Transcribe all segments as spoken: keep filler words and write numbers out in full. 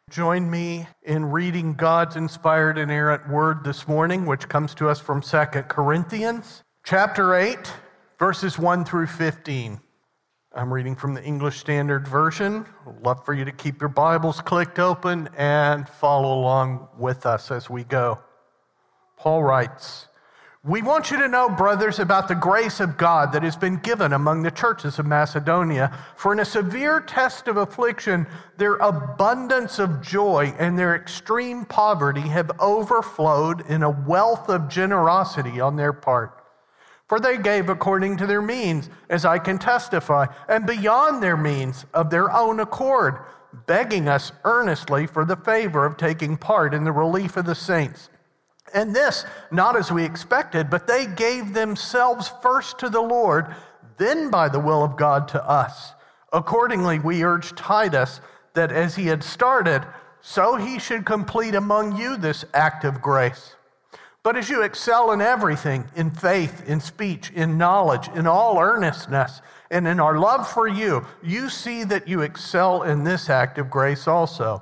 Join me in reading God's inspired inerrant word this morning, which comes to us from Second Corinthians, chapter eight, verses one through fifteen. I'm reading from the English Standard Version. I'd love for you to keep your Bibles clicked open and follow along with us as we go. Paul writes, "We want you to know, brothers, about the grace of God that has been given among the churches of Macedonia. For in a severe test of affliction, their abundance of joy and their extreme poverty have overflowed in a wealth of generosity on their part. For they gave according to their means, as I can testify, and beyond their means of their own accord, begging us earnestly for the favor of taking part in the relief of the saints. And this, not as we expected, but they gave themselves first to the Lord, then by the will of God to us. Accordingly, we urge Titus that as he had started, so he should complete among you this act of grace. But as you excel in everything, in faith, in speech, in knowledge, in all earnestness, and in our love for you, you see that you excel in this act of grace also.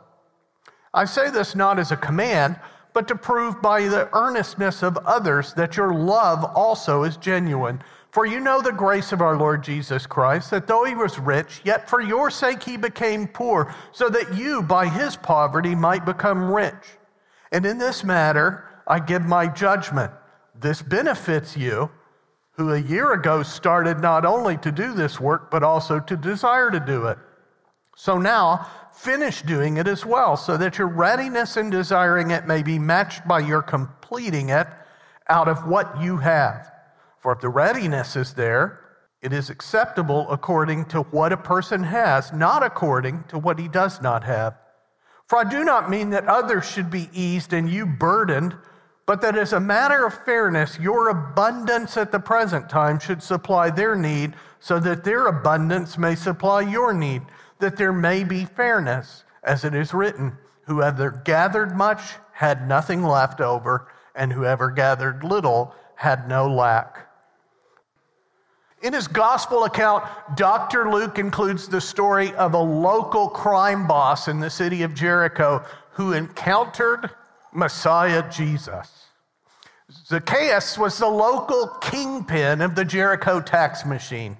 I say this not as a command, but to prove by the earnestness of others that your love also is genuine. For you know the grace of our Lord Jesus Christ, that though he was rich, yet for your sake he became poor, so that you by his poverty might become rich. And in this matter I give my judgment. This benefits you, who a year ago started not only to do this work, but also to desire to do it. So now, finish doing it as well, so that your readiness in desiring it may be matched by your completing it out of what you have. For if the readiness is there, it is acceptable according to what a person has, not according to what he does not have. For I do not mean that others should be eased and you burdened, but that as a matter of fairness, your abundance at the present time should supply their need, so that their abundance may supply your need, that there may be fairness, as it is written, whoever gathered much had nothing left over, and whoever gathered little had no lack." In his gospel account, Doctor Luke includes the story of a local crime boss in the city of Jericho who encountered Messiah Jesus. Zacchaeus was the local kingpin of the Jericho tax machine.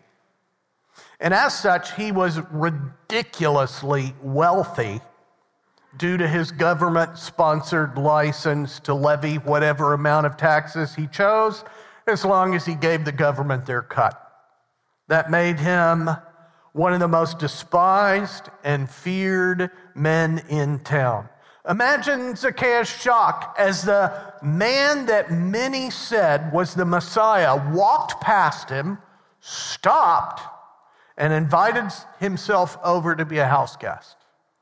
And as such, he was ridiculously wealthy due to his government-sponsored license to levy whatever amount of taxes he chose, as long as he gave the government their cut. That made him one of the most despised and feared men in town. Imagine Zacchaeus' shock as the man that many said was the Messiah walked past him, stopped, and invited himself over to be a house guest.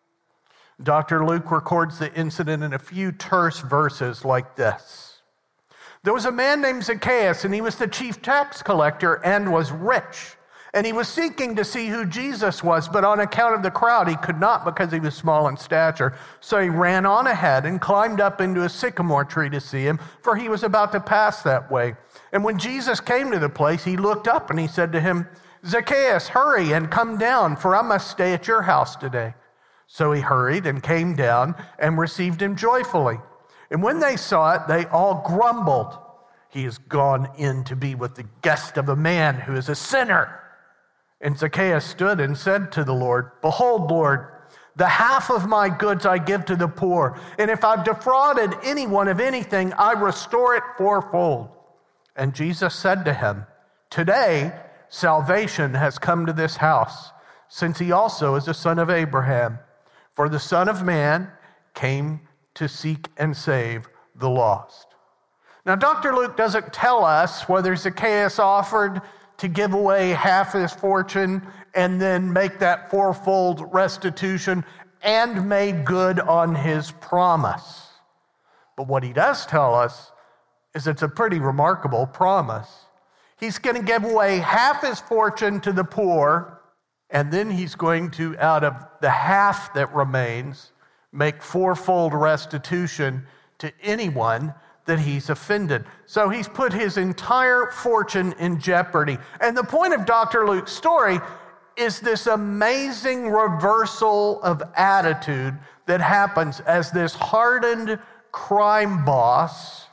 Doctor Luke records the incident in a few terse verses like this. There was a man named Zacchaeus, and he was the chief tax collector and was rich. And he was seeking to see who Jesus was, but on account of the crowd, he could not because he was small in stature. So he ran on ahead and climbed up into a sycamore tree to see him, for he was about to pass that way. And when Jesus came to the place, he looked up and he said to him, "Zacchaeus, hurry and come down, for I must stay at your house today." So he hurried and came down and received him joyfully. And when they saw it, they all grumbled, "He has gone in to be with the guest of a man who is a sinner." And Zacchaeus stood and said to the Lord, "Behold, Lord, the half of my goods I give to the poor, and if I've defrauded anyone of anything, I restore it fourfold." And Jesus said to him, "Today salvation has come to this house, since he also is a son of Abraham. For the Son of Man came to seek and save the lost." Now, Doctor Luke doesn't tell us whether Zacchaeus offered to give away half his fortune and then make that fourfold restitution and made good on his promise. But what he does tell us is it's a pretty remarkable promise. He's going to give away half his fortune to the poor, and then he's going to, out of the half that remains, make fourfold restitution to anyone that he's offended. So he's put his entire fortune in jeopardy. And the point of Doctor Luke's story is this amazing reversal of attitude that happens as this hardened crime boss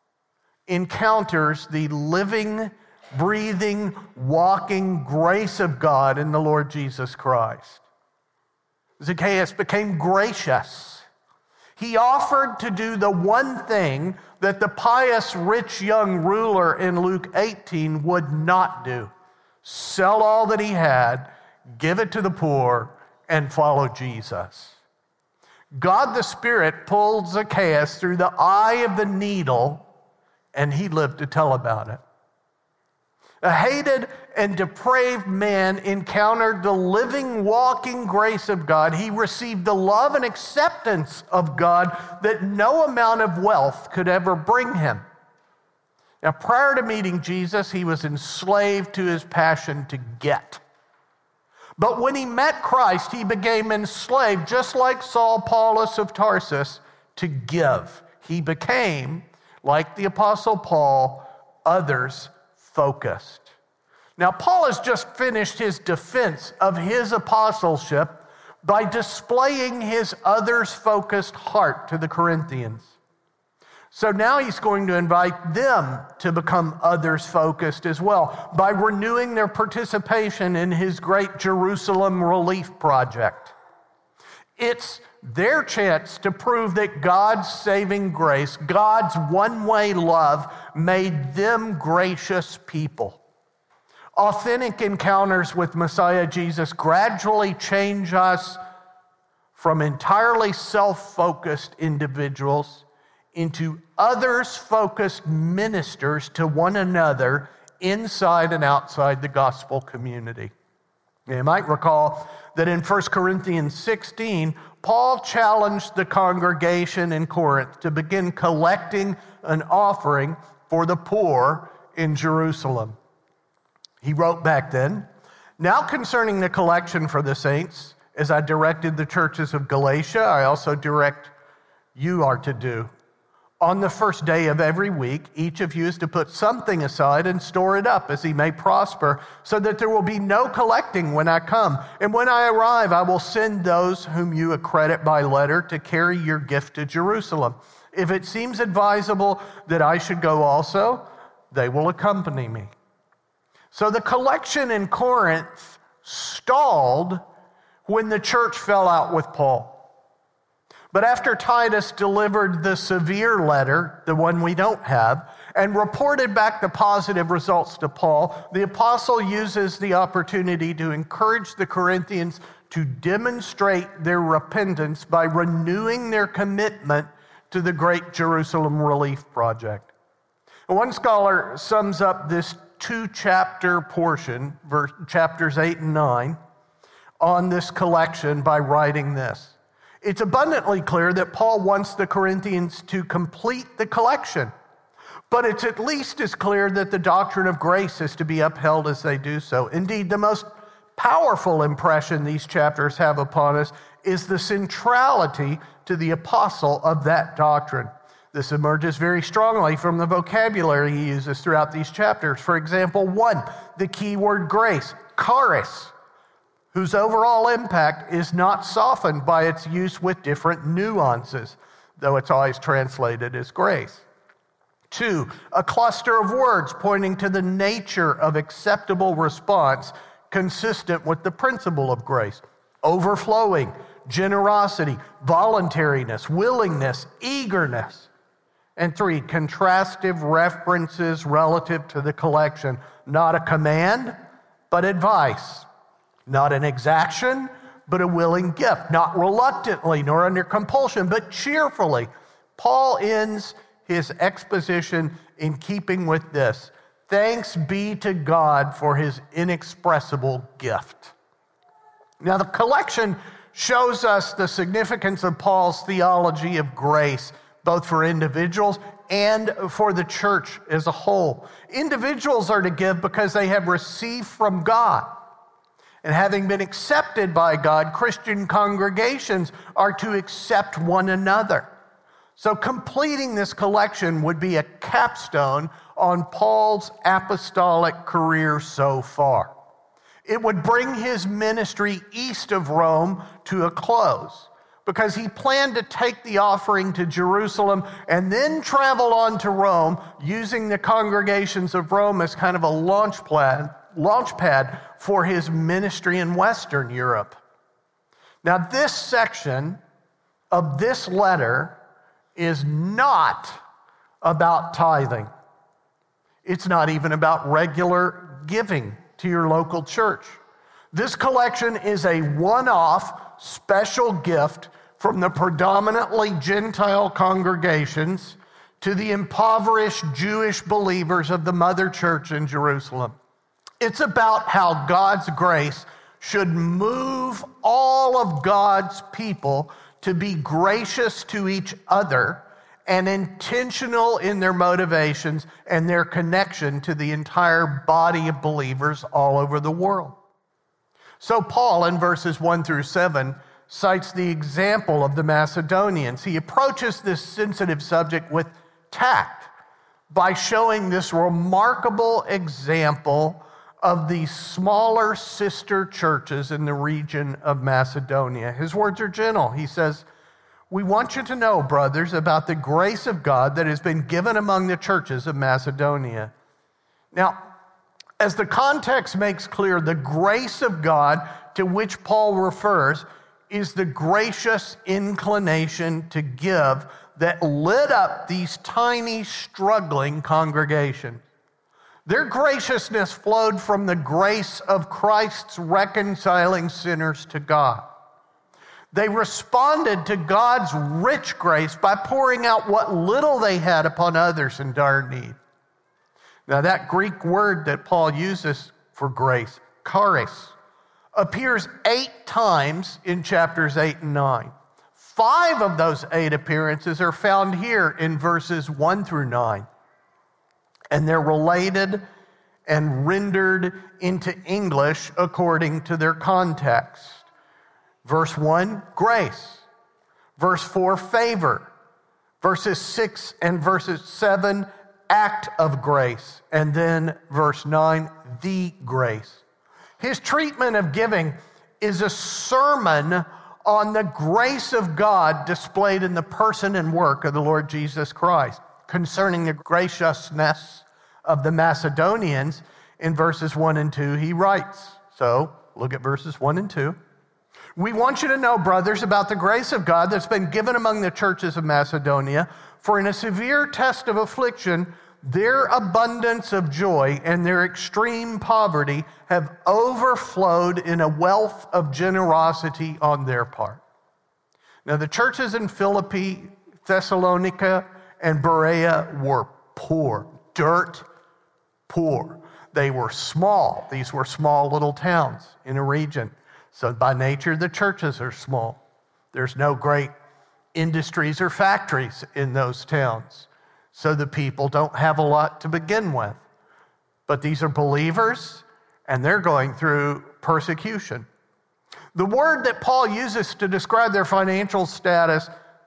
encounters the living, breathing, walking grace of God in the Lord Jesus Christ. Zacchaeus became gracious. He offered to do the one thing that the pious rich young ruler in Luke eighteen would not do. Sell all that he had, give it to the poor, and follow Jesus. God the Spirit pulled Zacchaeus through the eye of the needle, and he lived to tell about it. A hated and depraved man encountered the living, walking grace of God. He received the love and acceptance of God that no amount of wealth could ever bring him. Now, prior to meeting Jesus, he was enslaved to his passion to get. But when he met Christ, he became enslaved, just like Saul Paulus of Tarsus, to give. He became, like the Apostle Paul, others-focused. Now, Paul has just finished his defense of his apostleship by displaying his others-focused heart to the Corinthians. So now he's going to invite them to become others-focused as well by renewing their participation in his great Jerusalem relief project. It's their chance to prove that God's saving grace, God's one-way love, made them gracious people. Authentic encounters with Messiah Jesus gradually change us from entirely self-focused individuals into others-focused ministers to one another inside and outside the gospel community. You might recall that in First Corinthians sixteen, Paul challenged the congregation in Corinth to begin collecting an offering for the poor in Jerusalem. He wrote back then, "Now concerning the collection for the saints, as I directed the churches of Galatia, I also direct you are to do. On the first day of every week, each of you is to put something aside and store it up as he may prosper, so that there will be no collecting when I come. And when I arrive, I will send those whom you accredit by letter to carry your gift to Jerusalem. If it seems advisable that I should go also, they will accompany me." So the collection in Corinth stalled when the church fell out with Paul. But after Titus delivered the severe letter, the one we don't have, and reported back the positive results to Paul, the apostle uses the opportunity to encourage the Corinthians to demonstrate their repentance by renewing their commitment to the great Jerusalem relief project. One scholar sums up this two-chapter portion, verse, chapters eight and nine, on this collection by writing this. It's abundantly clear that Paul wants the Corinthians to complete the collection, but it's at least as clear that the doctrine of grace is to be upheld as they do so. Indeed, the most powerful impression these chapters have upon us is the centrality to the apostle of that doctrine. This emerges very strongly from the vocabulary he uses throughout these chapters. For example, one, the key word grace, charis, whose overall impact is not softened by its use with different nuances, though it's always translated as grace. Two, a cluster of words pointing to the nature of acceptable response consistent with the principle of grace. Overflowing, generosity, voluntariness, willingness, eagerness. And three, contrastive references relative to the collection. Not a command, but advice. Not an exaction, but a willing gift. Not reluctantly nor under compulsion, but cheerfully. Paul ends his exposition in keeping with this. Thanks be to God for his inexpressible gift. Now, the collection shows us the significance of Paul's theology of grace, both for individuals and for the church as a whole. Individuals are to give because they have received from God. And having been accepted by God, Christian congregations are to accept one another. So completing this collection would be a capstone on Paul's apostolic career so far. it would bring his ministry east of Rome to a close, because he planned to take the offering to Jerusalem and then travel on to Rome, using the congregations of Rome as kind of a launch pad, launch pad for his ministry in Western Europe. Now, this section of this letter is not about tithing. It's not even about regular giving to your local church. This collection is a one-off special gift from the predominantly Gentile congregations to the impoverished Jewish believers of the mother church in Jerusalem. It's about how God's grace should move all of God's people to be gracious to each other and intentional in their motivations and their connection to the entire body of believers all over the world. So Paul, in verses one through seven, cites the example of the Macedonians. He approaches this sensitive subject with tact by showing this remarkable example of the smaller sister churches in the region of Macedonia. His words are gentle. He says, "We want you to know, brothers, about the grace of God that has been given among the churches of Macedonia." Now, as the context makes clear, the grace of God to which Paul refers is the gracious inclination to give that lit up these tiny, struggling congregations. Their graciousness flowed from the grace of Christ's reconciling sinners to God. They responded to God's rich grace by pouring out what little they had upon others in dire need. Now, that Greek word that Paul uses for grace, charis, appears eight times in chapters eight and nine. Five of those eight appearances are found here in verses one through nine. And they're related and rendered into English according to their context. Verse one, grace. Verse four, favor. Verses six and verses seven, act of grace. And then verse nine, the grace. His treatment of giving is a sermon on the grace of God displayed in the person and work of the Lord Jesus Christ. Concerning the graciousness of the Macedonians, in verses one and two, he writes, so look at verses one and two. "We want you to know, brothers, about the grace of God that's been given among the churches of Macedonia, for in a severe test of affliction, their abundance of joy and their extreme poverty have overflowed in a wealth of generosity on their part." Now, the churches in Philippi, Thessalonica, and Berea were poor, dirt poor. They were small. These were small little towns in a region. So by nature, the churches are small. There's no great industries or factories in those towns. So the people don't have a lot to begin with. But these are believers, and they're going through persecution. The word that Paul uses to describe their financial status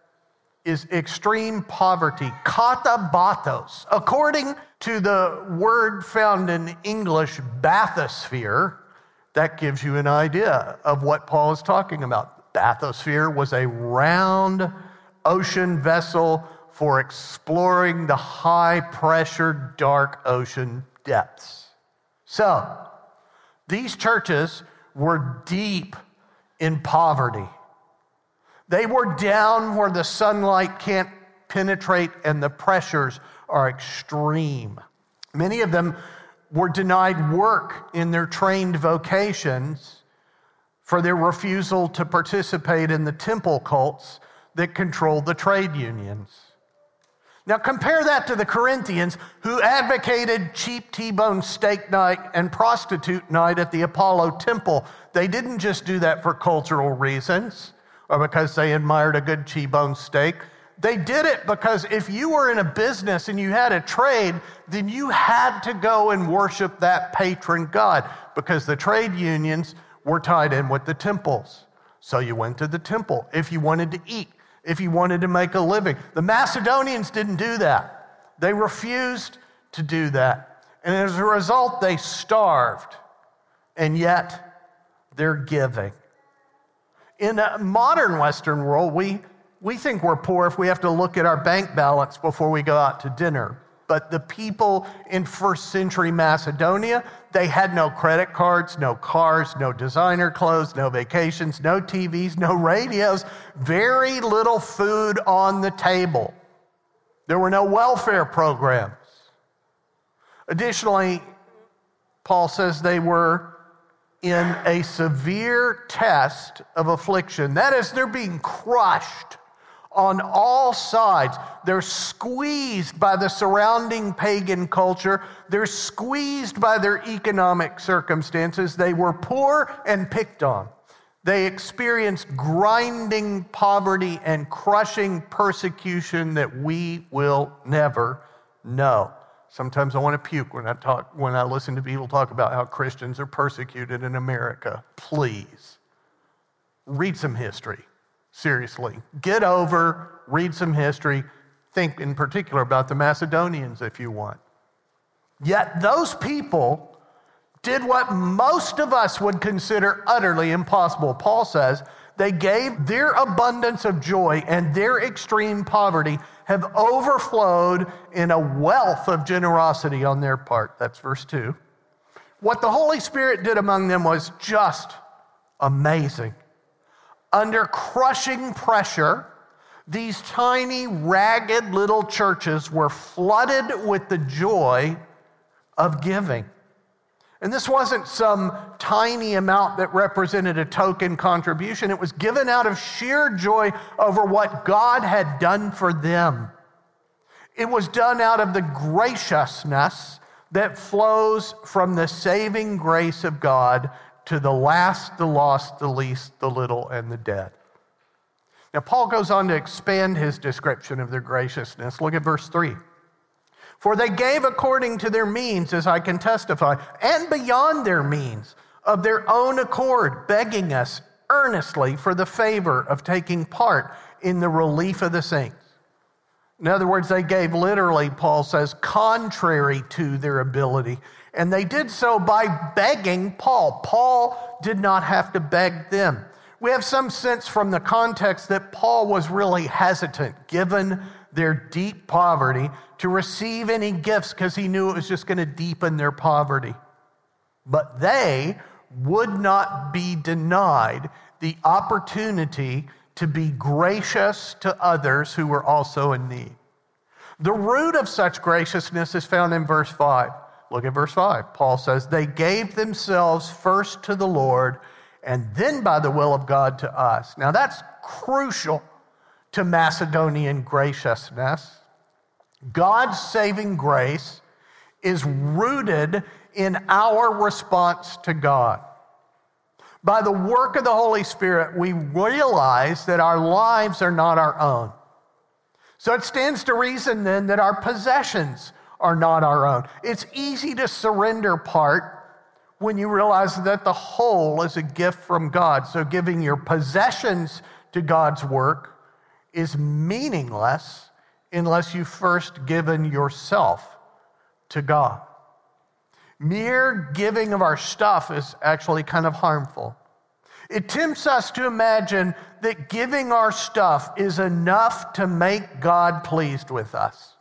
is extreme poverty, katabathos. According to the word found in English, bathysphere, that gives you an idea of what Paul is talking about. Bathysphere was a round ocean vessel for exploring the high-pressure, dark ocean depths. So, these churches were deep in poverty. They were down where the sunlight can't penetrate and the pressures are extreme. Many of them were denied work in their trained vocations for their refusal to participate in the temple cults that controlled the trade unions. Now compare that to the Corinthians, who advocated cheap T-bone steak night and prostitute night at the Apollo temple. They didn't just do that for cultural reasons or because they admired a good T-bone steak. They did it because if you were in a business and you had a trade, then you had to go and worship that patron god because the trade unions were tied in with the temples. So you went to the temple if you wanted to eat, if you wanted to make a living. The Macedonians didn't do that. They refused to do that. And as a result, they starved. and yet they're giving. In a modern Western world, we, we think we're poor if we have to look at our bank balance before we go out to dinner. But the people in first century Macedonia, they had no credit cards, no cars, no designer clothes, no vacations, no T Vs, no radios, very little food on the table. There were no welfare programs. Additionally, Paul says they were in a severe test of affliction. That is, they're being crushed on all sides. They're squeezed by the surrounding pagan culture. They're squeezed by their economic circumstances. They were poor and picked on. They experienced grinding poverty and crushing persecution that we will never know. Sometimes I want to puke when I talk, when I listen to people talk about how Christians are persecuted in America. Please, read some history. Seriously, get over, read some history. Think in particular about the Macedonians if you want. Yet those people did what most of us would consider utterly impossible. Paul says they gave their abundance of joy, and their extreme poverty have overflowed in a wealth of generosity on their part. That's verse two. What the Holy Spirit did among them was just amazing. Under crushing pressure, these tiny, ragged little churches were flooded with the joy of giving. And this wasn't some tiny amount that represented a token contribution. It was given out of sheer joy over what God had done for them. It was done out of the graciousness that flows from the saving grace of God to the last, the lost, the least, the little, and the dead. Now, Paul goes on to expand his description of their graciousness. Look at verse three. For they gave according to their means, as I can testify, and beyond their means, of their own accord, begging us earnestly for the favor of taking part in the relief of the saints. In other words, they gave literally, Paul says, contrary to their ability. And they did so by begging Paul. Paul did not have to beg them. We have some sense from the context that Paul was really hesitant, given their deep poverty, to receive any gifts because he knew it was just going to deepen their poverty. But they would not be denied the opportunity to be gracious to others who were also in need. The root of such graciousness is found in verse five. Look at verse five. Paul says, they gave themselves first to the Lord and then by the will of God to us. Now that's crucial to Macedonian graciousness. God's saving grace is rooted in our response to God. By the work of the Holy Spirit, we realize that our lives are not our own. So it stands to reason then that our possessions are not our own. It's easy to surrender part when you realize that the whole is a gift from God. So giving your possessions to God's work is meaningless unless you've first given yourself to God. Mere giving of our stuff is actually kind of harmful. It tempts us to imagine that giving our stuff is enough to make God pleased with us.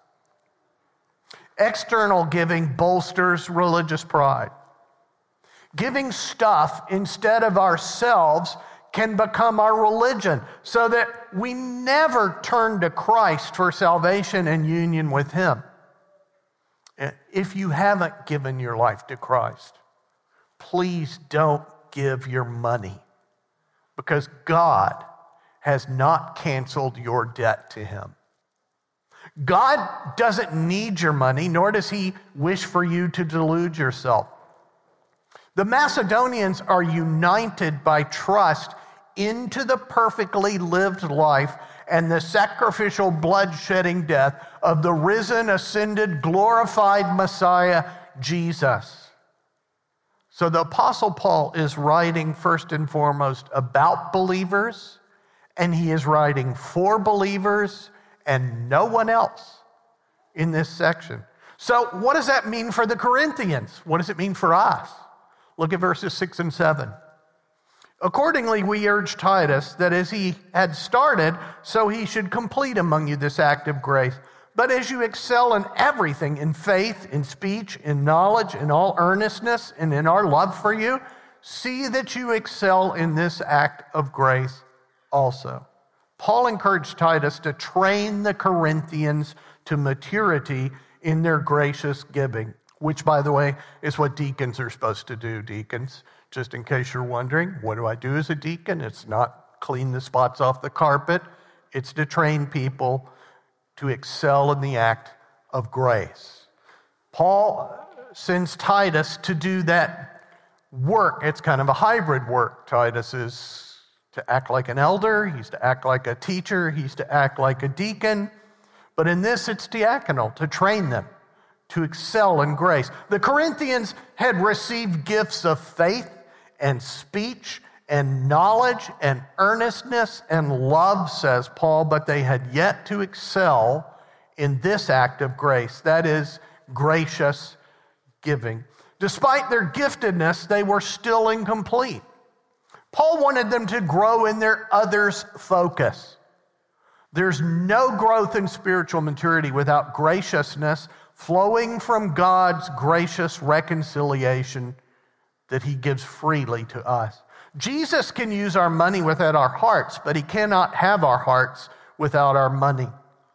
External giving bolsters religious pride. Giving stuff instead of ourselves can become our religion, so that we never turn to Christ for salvation and union with Him. If you haven't given your life to Christ, please don't give your money, because God has not canceled your debt to Him. God doesn't need your money, nor does He wish for you to delude yourself. The Macedonians are united by trust into the perfectly lived life and the sacrificial blood-shedding death of the risen, ascended, glorified Messiah, Jesus. So the Apostle Paul is writing first and foremost about believers, and he is writing for believers and no one else in this section. So what does that mean for the Corinthians? What does it mean for us? Look at verses six and seven. Accordingly, we urge Titus that as he had started, so he should complete among you this act of grace. But as you excel in everything, in faith, in speech, in knowledge, in all earnestness, and in our love for you, see that you excel in this act of grace also. Paul encouraged Titus to train the Corinthians to maturity in their gracious giving, which, by the way, is what deacons are supposed to do, deacons. Just in case you're wondering, what do I do as a deacon? It's not clean the spots off the carpet. It's to train people to excel in the act of grace. Paul sends Titus to do that work. It's kind of a hybrid work. Titus is to act like an elder. He's to act like a teacher. He's to act like a deacon. But in this, it's diaconal, to train them to excel in grace. The Corinthians had received gifts of faith and speech and knowledge and earnestness and love, says Paul, but they had yet to excel in this act of grace, that is, gracious giving. Despite their giftedness, they were still incomplete. Paul wanted them to grow in their others focus. There's no growth in spiritual maturity without graciousness flowing from God's gracious reconciliation that he gives freely to us. Jesus can use our money without our hearts, but he cannot have our hearts without our money.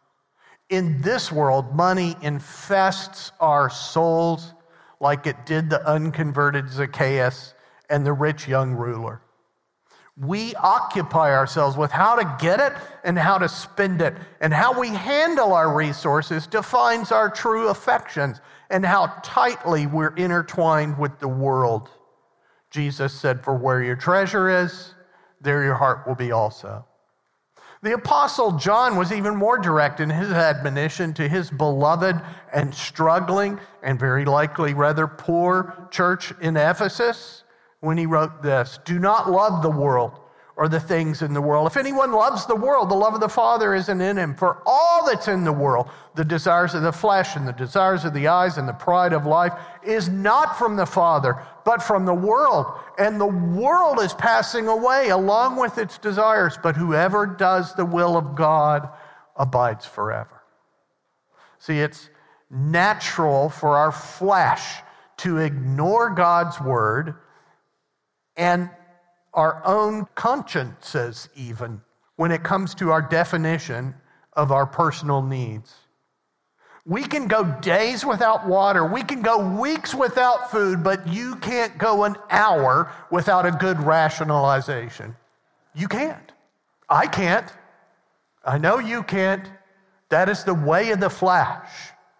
In this world, money infests our souls like it did the unconverted Zacchaeus and the rich young ruler. We occupy ourselves with how to get it and how to spend it, and how we handle our resources defines our true affections and how tightly we're intertwined with the world. Jesus said, "For where your treasure is, there your heart will be also." The Apostle John was even more direct in his admonition to his beloved and struggling and very likely rather poor church in Ephesus when he wrote this: "Do not love the world or the things in the world. If anyone loves the world, the love of the Father isn't in him. For all that's in the world, the desires of the flesh and the desires of the eyes and the pride of life, is not from the Father, but from the world. And the world is passing away along with its desires, but whoever does the will of God abides forever." See, it's natural for our flesh to ignore God's word and our own consciences even when it comes to our definition of our personal needs. We can go days without water. We can go weeks without food, but you can't go an hour without a good rationalization. You can't. I can't. I know you can't. That is the way of the flesh.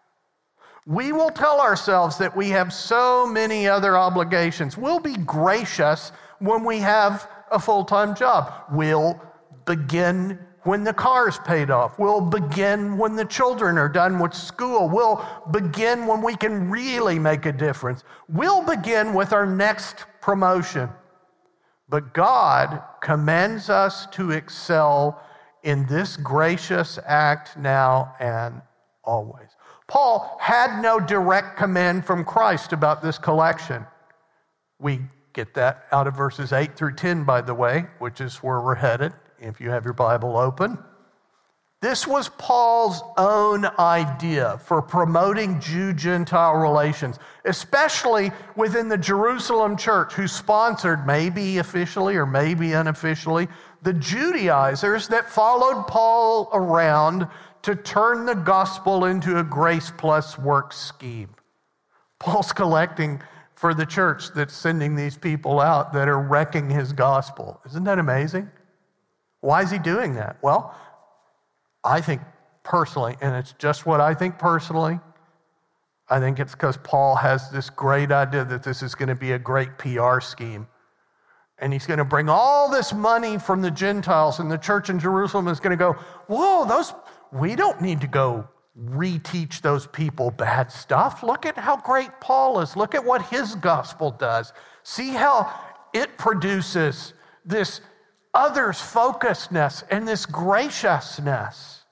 We will tell ourselves that we have so many other obligations. We'll be gracious when we have a full-time job. We'll begin when the car's paid off. We'll begin when the children are done with school. We'll begin when we can really make a difference. We'll begin with our next promotion. But God commends us to excel in this gracious act now and always. Paul had no direct command from Christ about this collection. We get that out of verses eight through ten, by the way, which is where we're headed, if you have your Bible open. This was Paul's own idea for promoting Jew-Gentile relations, especially within the Jerusalem church, who sponsored, maybe officially or maybe unofficially, the Judaizers that followed Paul around to turn the gospel into a grace plus work scheme. Paul's collecting for the church that's sending these people out that are wrecking his gospel. Isn't that amazing? Why is he doing that? Well, I think personally, and it's just what I think personally, I think it's because Paul has this great idea that this is going to be a great P R scheme. And he's going to bring all this money from the Gentiles, and the church in Jerusalem is going to go, whoa, those, we don't need to go reteach those people bad stuff. Look at how great Paul is. Look at what his gospel does. See how it produces this others focusedness and this graciousness.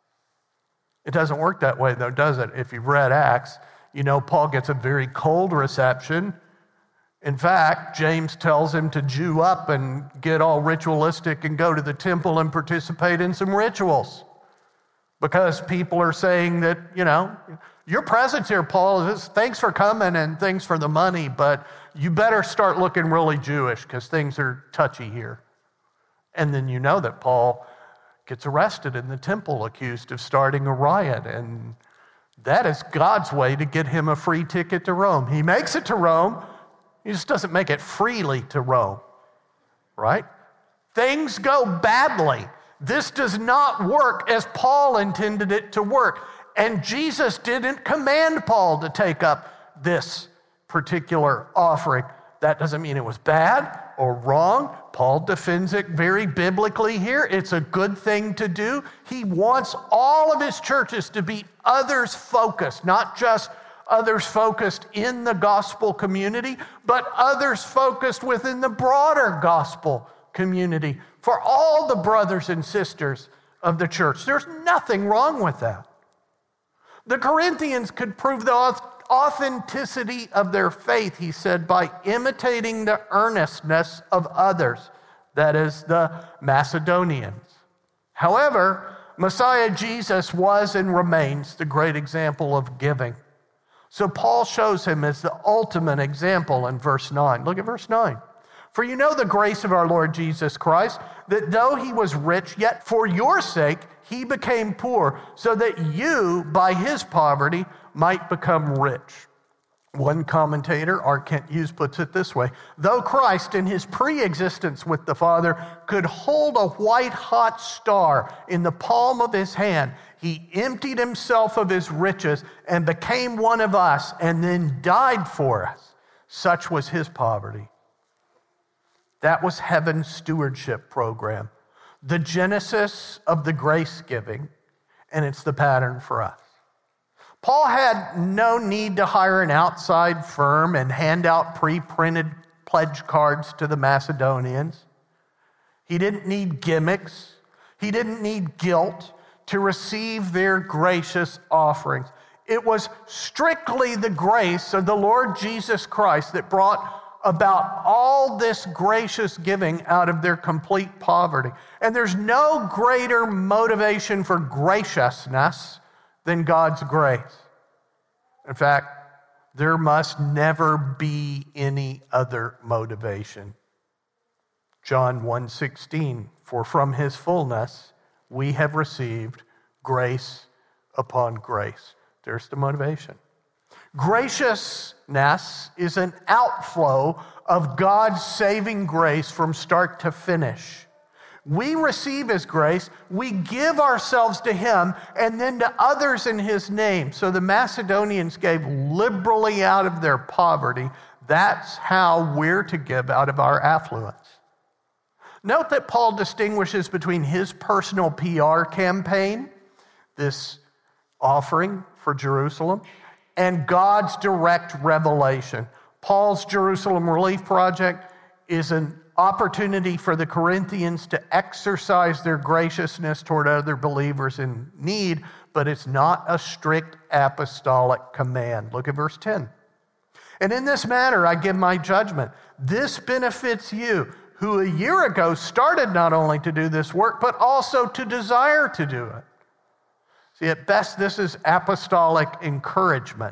It doesn't work that way though, does it? If you've read Acts, you know Paul gets a very cold reception In fact, James tells him to Jew up and get all ritualistic and go to the temple and participate in some rituals. Because people are saying that, you know, your presence here, Paul, is thanks for coming and thanks for the money, but you better start looking really Jewish because things are touchy here. And then you know that Paul gets arrested in the temple, accused of starting a riot, and that is God's way to get him a free ticket to Rome. He makes it to Rome. He just doesn't make it freely to Rome, right? Things go badly. This does not work as Paul intended it to work. And Jesus didn't command Paul to take up this particular offering. That doesn't mean it was bad or wrong. Paul defends it very biblically here. It's a good thing to do. He wants all of his churches to be others-focused, not just others-focused in the gospel community, but others-focused within the broader gospel community for all the brothers and sisters of the church. There's nothing wrong with that. The Corinthians could prove the authenticity of their faith, he said, by imitating the earnestness of others, that is, the Macedonians. However, Messiah Jesus was and remains the great example of giving. So Paul shows him as the ultimate example in verse nine. Look at verse nine. For you know the grace of our Lord Jesus Christ, that though he was rich, yet for your sake he became poor, so that you, by his poverty, might become rich. One commentator, R. Kent Hughes, puts it this way: though Christ, in his pre-existence with the Father, could hold a white-hot star in the palm of his hand, he emptied himself of his riches and became one of us and then died for us. Such was his poverty. That was heaven's stewardship program, the genesis of the grace giving, and it's the pattern for us. Paul had no need to hire an outside firm and hand out pre-printed pledge cards to the Macedonians. He didn't need gimmicks. He didn't need guilt to receive their gracious offerings. It was strictly the grace of the Lord Jesus Christ that brought about all this gracious giving out of their complete poverty. And there's no greater motivation for graciousness than God's grace. In fact, there must never be any other motivation. John one sixteen, for from his fullness we have received grace upon grace. There's the motivation. Graciousness is an outflow of God's saving grace from start to finish. We receive his grace, we give ourselves to him, and then to others in his name. So the Macedonians gave liberally out of their poverty. That's how we're to give out of our affluence. Note that Paul distinguishes between his personal P R campaign, this offering for Jerusalem, and God's direct revelation. Paul's Jerusalem Relief Project is an opportunity for the Corinthians to exercise their graciousness toward other believers in need, but it's not a strict apostolic command. Look at verse ten. And in this matter I give my judgment. This benefits you, who a year ago started not only to do this work, but also to desire to do it. See, at best, this is apostolic encouragement.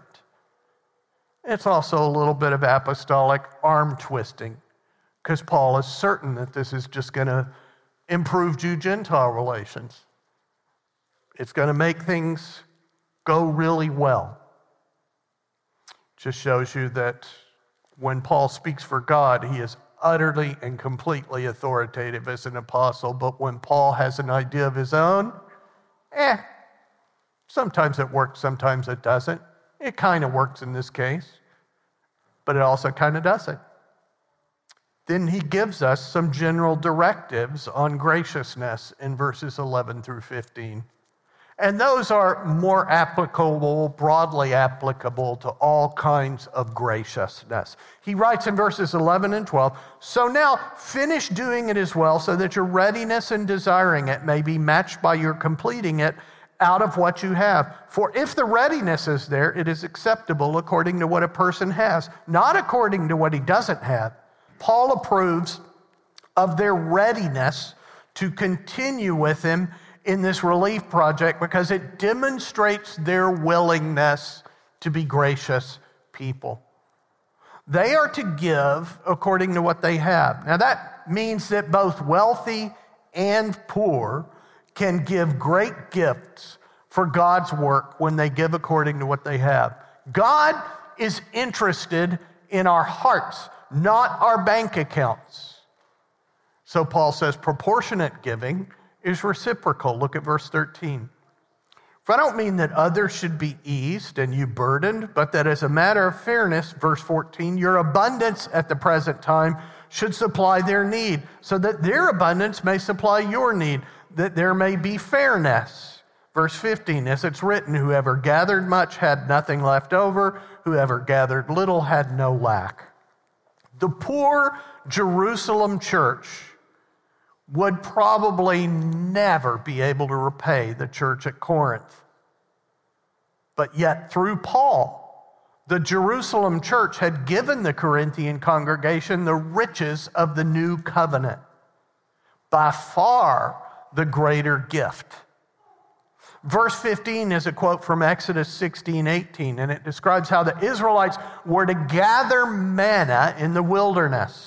It's also a little bit of apostolic arm twisting, because Paul is certain that this is just going to improve Jew-Gentile relations. It's going to make things go really well. Just shows you that when Paul speaks for God, he is utterly and completely authoritative as an apostle. But when Paul has an idea of his own, eh, sometimes it works, sometimes it doesn't. It kind of works in this case, but it also kind of doesn't. Then he gives us some general directives on graciousness in verses eleven through fifteen. And those are more applicable, broadly applicable to all kinds of graciousness. He writes in verses eleven and twelve, so now finish doing it as well, so that your readiness in desiring it may be matched by your completing it, out of what you have. For if the readiness is there, it is acceptable according to what a person has, not according to what he doesn't have. Paul approves of their readiness to continue with him in this relief project because it demonstrates their willingness to be gracious people. They are to give according to what they have. Now that means that both wealthy and poor can give great gifts for God's work when they give according to what they have. God is interested in our hearts, not our bank accounts. So Paul says proportionate giving is reciprocal. Look at verse thirteen. For I don't mean that others should be eased and you burdened, but that as a matter of fairness, verse fourteen, your abundance at the present time should supply their need, so that their abundance may supply your need, that there may be fairness. Verse fifteen, as it's written, whoever gathered much had nothing left over, whoever gathered little had no lack. The poor Jerusalem church would probably never be able to repay the church at Corinth. But yet through Paul, the Jerusalem church had given the Corinthian congregation the riches of the new covenant, by far the greater gift. Verse fifteen is a quote from Exodus sixteen eighteen, and it describes how the Israelites were to gather manna in the wilderness.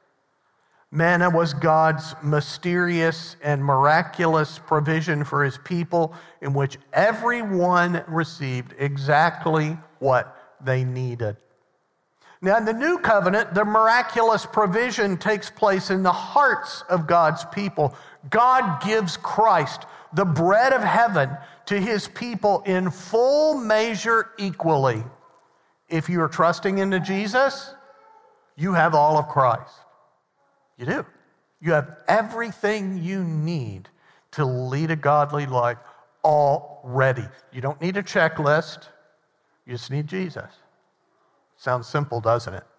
Manna was God's mysterious and miraculous provision for his people, in which everyone received exactly what they needed. Now, in the new covenant, the miraculous provision takes place in the hearts of God's people. God gives Christ, the bread of heaven, to his people in full measure equally. If you are trusting into Jesus, you have all of Christ. You do. You have everything you need to lead a godly life already. You don't need a checklist. You just need Jesus. Sounds simple, doesn't it?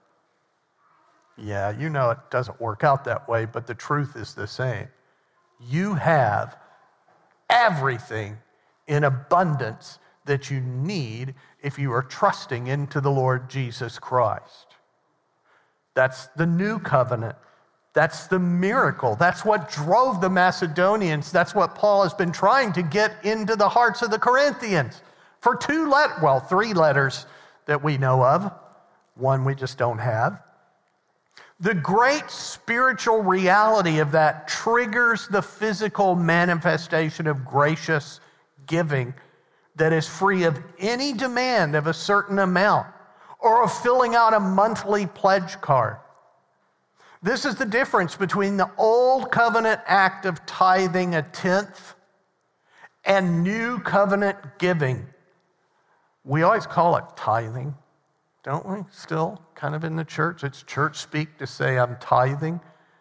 Yeah, you know it doesn't work out that way, but the truth is the same. You have everything in abundance that you need if you are trusting into the Lord Jesus Christ. That's the new covenant. That's the miracle. That's what drove the Macedonians. That's what Paul has been trying to get into the hearts of the Corinthians for two let well, three letters that we know of. One we just don't have. The great spiritual reality of that triggers the physical manifestation of gracious giving that is free of any demand of a certain amount or of filling out a monthly pledge card. This is the difference between the old covenant act of tithing a tenth and new covenant giving. We always call it tithing, don't we? Still, kind of in the church. It's church speak to say I'm tithing.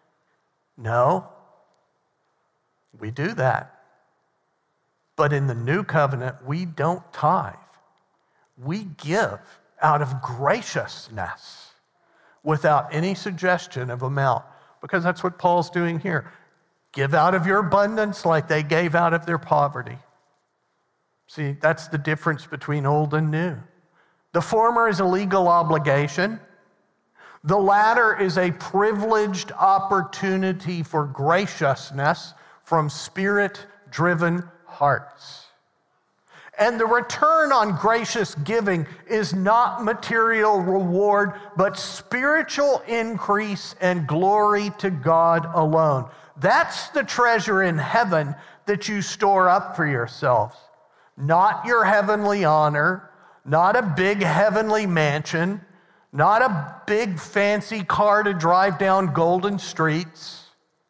No, we do that. But in the new covenant, we don't tithe. We give out of graciousness, without any suggestion of amount, because that's what Paul's doing here. Give out of your abundance like they gave out of their poverty. See, that's the difference between old and new. The former is a legal obligation. The latter is a privileged opportunity for graciousness from spirit-driven hearts. And the return on gracious giving is not material reward, but spiritual increase and glory to God alone. That's the treasure in heaven that you store up for yourselves. Not your heavenly honor, not a big heavenly mansion, not a big fancy car to drive down golden streets.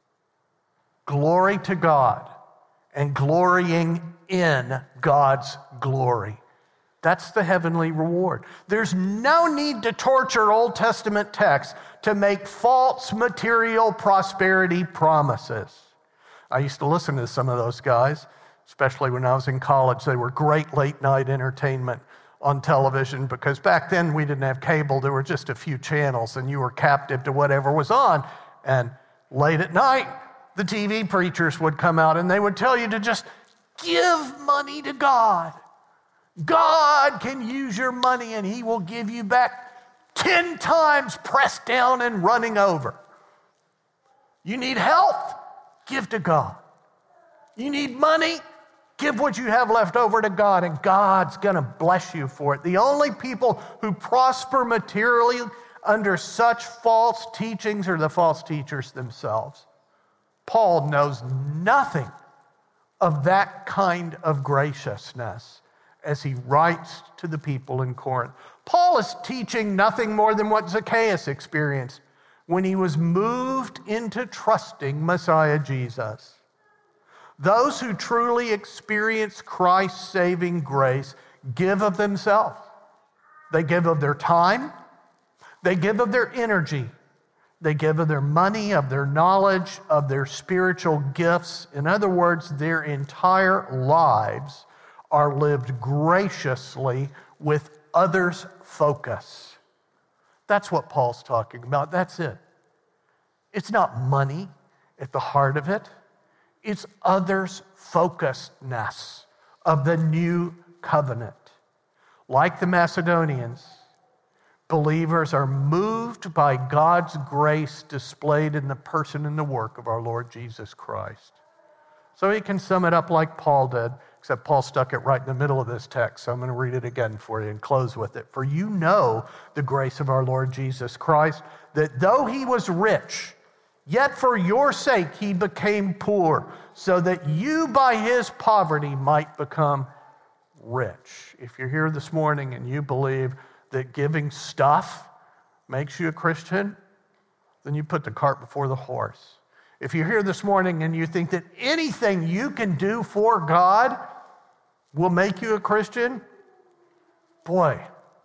Glory to God and glorying in God's glory. That's the heavenly reward. There's no need to torture Old Testament texts to make false material prosperity promises. I used to listen to some of those guys, especially when I was in college. They were great late night entertainment on television because back then we didn't have cable. There were just a few channels and you were captive to whatever was on. And late at night, the T V preachers would come out and they would tell you to just Give money to God. God can use your money and he will give you back ten times pressed down and running over. You need health? Give to God. You need money? Give what you have left over to God, and God's going to bless you for it. The only people who prosper materially under such false teachings are the false teachers themselves. Paul knows nothing of that kind of graciousness as he writes to the people in Corinth. Paul is teaching nothing more than what Zacchaeus experienced when he was moved into trusting Messiah Jesus. Those who truly experience Christ's saving grace give of themselves. They give of their time. They give of their energy. They give of their money, of their knowledge, of their spiritual gifts. In other words, their entire lives are lived graciously with others' focus. That's what Paul's talking about. That's it. It's not money at the heart of it. It's others' focusedness of the new covenant. Like the Macedonians, believers are moved by God's grace displayed in the person and the work of our Lord Jesus Christ. So he can sum it up like Paul did, except Paul stuck it right in the middle of this text, so I'm going to read it again for you and close with it. For you know the grace of our Lord Jesus Christ, that though he was rich, yet for your sake he became poor, so that you by his poverty might become rich. If you're here this morning and you believe that giving stuff makes you a Christian, then you put the cart before the horse. If you're here this morning and you think that anything you can do for God will make you a Christian, boy,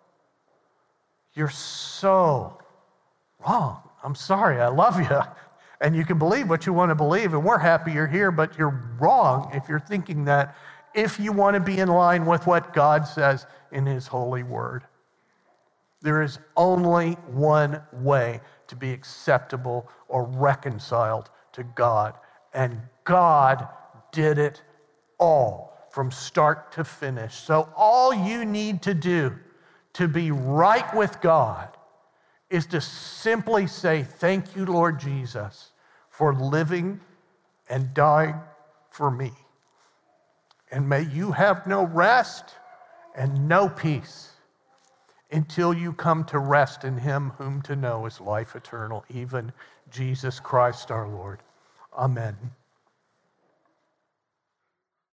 you're so wrong. I'm sorry, I love you. And you can believe what you want to believe, and we're happy you're here, but you're wrong if you're thinking that, if you want to be in line with what God says in his holy word. There is only one way to be acceptable or reconciled to God, and God did it all from start to finish. So all you need to do to be right with God is to simply say, thank you, Lord Jesus, for living and dying for me. And may you have no rest and no peace until you come to rest in him whom to know is life eternal, even Jesus Christ our Lord. Amen.